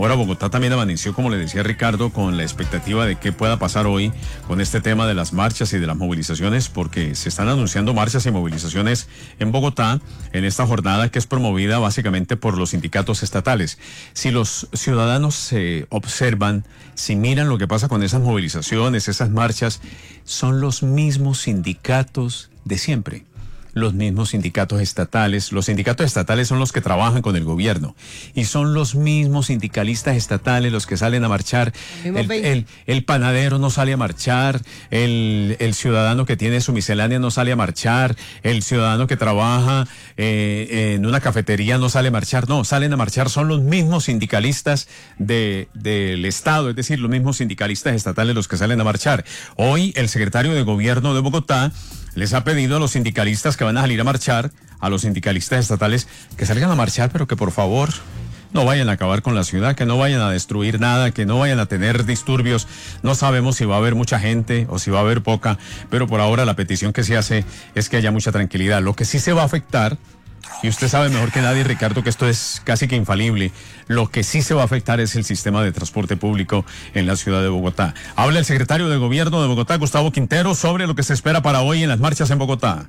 Ahora Bogotá también amaneció, como le decía Ricardo, con la expectativa de qué pueda pasar hoy con este tema de las marchas y de las movilizaciones, porque se están anunciando marchas y movilizaciones en Bogotá en esta jornada que es promovida básicamente por los sindicatos estatales. Si los ciudadanos se observan, si miran lo que pasa con esas movilizaciones, esas marchas, son los mismos sindicatos de siempre. Los mismos sindicatos estatales. Los sindicatos estatales son los que trabajan con el gobierno y son los mismos sindicalistas estatales los que salen a marchar. El panadero no sale a marchar, el ciudadano que tiene su miscelánea no sale a marchar, el ciudadano que trabaja en una cafetería no sale a marchar, no, salen a marchar, son los mismos sindicalistas del Estado, es decir, los mismos sindicalistas estatales los que salen a marchar. Hoy el secretario de Gobierno de Bogotá les ha pedido a los sindicalistas que van a salir a marchar, a los sindicalistas estatales, que salgan a marchar, pero que por favor no vayan a acabar con la ciudad, que no vayan a destruir nada, que no vayan a tener disturbios. No sabemos si va a haber mucha gente o si va a haber poca, pero por ahora la petición que se hace es que haya mucha tranquilidad. Lo que sí se va a afectar, y usted sabe mejor que nadie, Ricardo, que esto es casi que infalible, lo que sí se va a afectar es el sistema de transporte público en la ciudad de Bogotá. Habla el secretario de Gobierno de Bogotá, Gustavo Quintero, sobre lo que se espera para hoy en las marchas en Bogotá.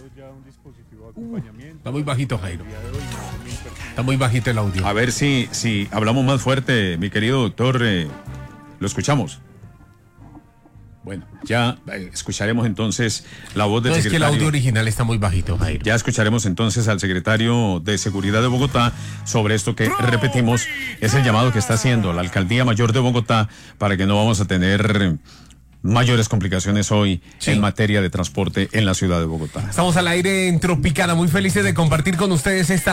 Está muy bajito, Jairo. Está muy bajito el audio. A ver si hablamos más fuerte, mi querido doctor. Lo escuchamos. Bueno, ya escucharemos entonces la voz del secretario. Es que el audio original está muy bajito, Jairo. Ya escucharemos entonces al secretario de Seguridad de Bogotá sobre esto que, repetimos, es el llamado que está haciendo la Alcaldía Mayor de Bogotá para que no vamos a tener mayores complicaciones hoy en materia de transporte en la ciudad de Bogotá. Estamos al aire en Tropicana, muy felices de compartir con ustedes esta